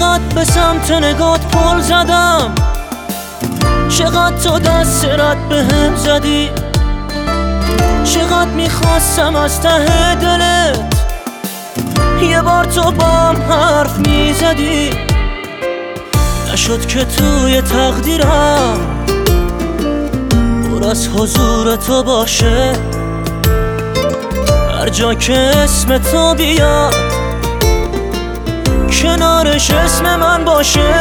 چقدر به سمت نگات پل زدم، چقدر تو دست رد به هم زدی، چقدر میخواستم از ته دلت یه بار تو با هم حرف میزدی. نشد که توی تقدیرم پر از حضور تو باشه، هر جا که اسم تو بیاد کنارش اسم من باشه.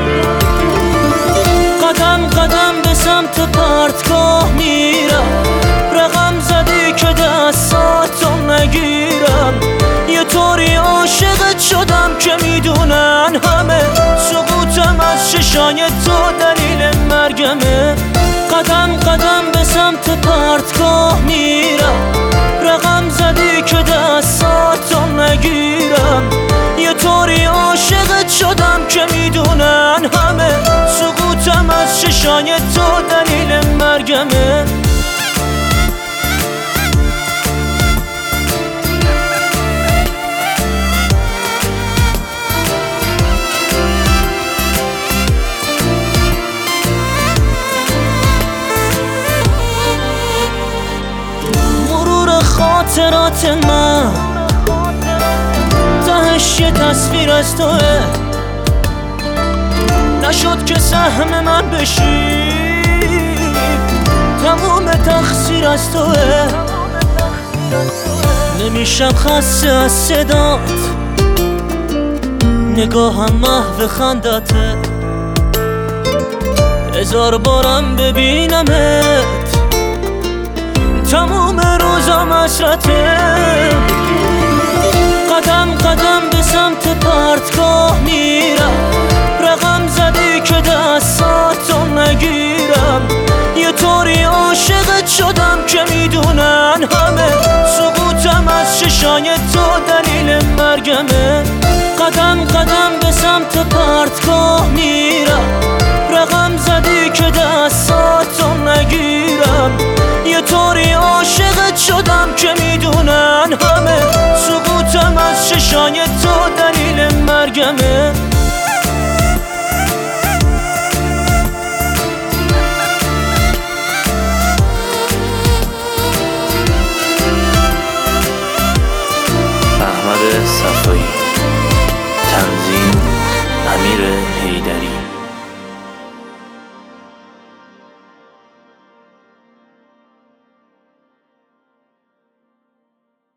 قدم قدم به سمت پرتگاه میرم، رقم زدی که دستاتو نگیرم. یه طوری عاشقت شدم که میدونن همه سقوطم از چشای تو دلیل مرگمه. قدم قدم به سمت پرتگاه میرم، رقم زدی که دستاتو نگیرم. یه طوری عاشقت شدم که میدونن همه سقوطم از چشای تو دلیل مرگمه. مرور خاطرات من تهش یه تصویر از توه، نشد که سهم من بشی، تموم تقصیر از توه. نمیشم خسته از صدات، نگاهم محو خندته، هزار بارم ببینمت تموم روزم حسرته. قدم قدم به سمت پرتگاه میرم، رقم زدی که دستاتو نگیرم. یه طوری عاشقت شدم که میدونن همه سقوطم از چشای تو دلیل مرگمه. قدم قدم به سمت پرتگاه میرم، رقم زدی که دستاتو نگیرم. یه طوری عاشقت شدم که میدونن همه سقوطم از چشای تو دلیل مرگمه. احمد صفایی.